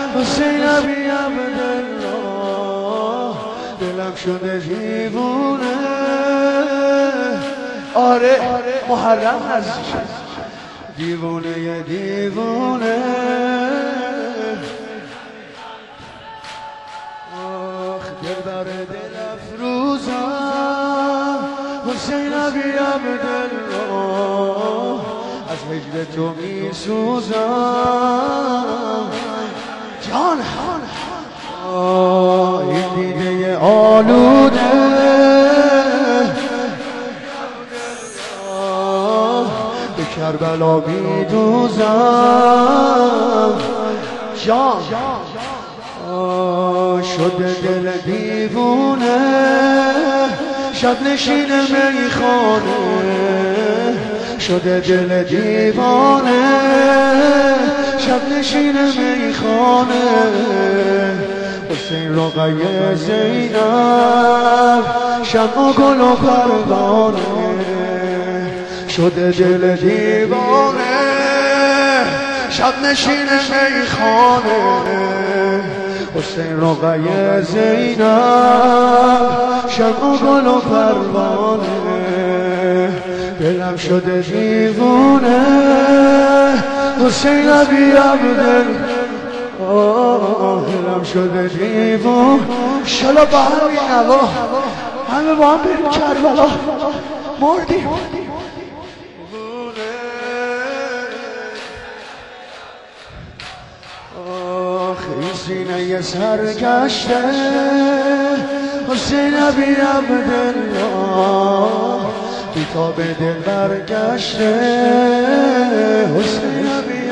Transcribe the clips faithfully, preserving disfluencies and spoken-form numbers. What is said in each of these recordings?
حسین ابی عبدالله دلم شده دیوونه. آره محرم نزدیک دیوونه دیوونه. آخ دلبر دل افروزم حسین ابی عبدالله از هجر تو می سوزم. جان این دیده آلوده به کربلا می دوزم. جان شده دل دیوونه شب نشین میخانه شده دل دیوانه شب نشین میخانه. حسین رقیه زینب شمع و گل و پروانه شده دل دیوانه شب نشین میخانه. حسین رقیه زینب شمع و گل و پروانه دلم شده دیوونه. حسین ابی عبدالله دلم شده دیوونه. شلا با هم این نوا همه با هم بریم کربلا مردیم. این سینه سرگشته حسین ابی عبدالله بی تا به دل برگشته. حسین ابی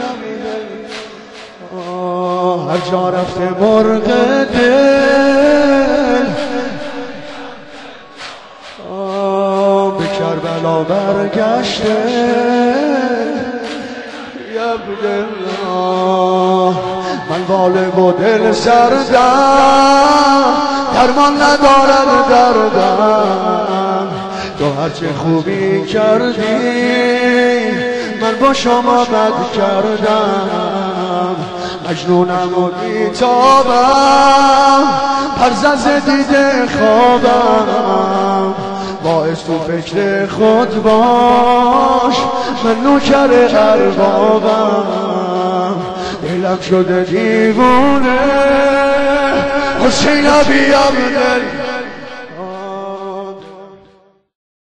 عبدالله هر جا رفته مرغ دل به کربلا برگشته. عبدالله من والم و دل سردم درمان ندارد دردم. تو هرچه خوبی کردی من با شما بد کردم. مجنونم و بیتابم پرزز دیده خوابم. باعث تو فکر خود باش من نوکر اربابم. دلم شده دیوونه حسین ابی عبدالله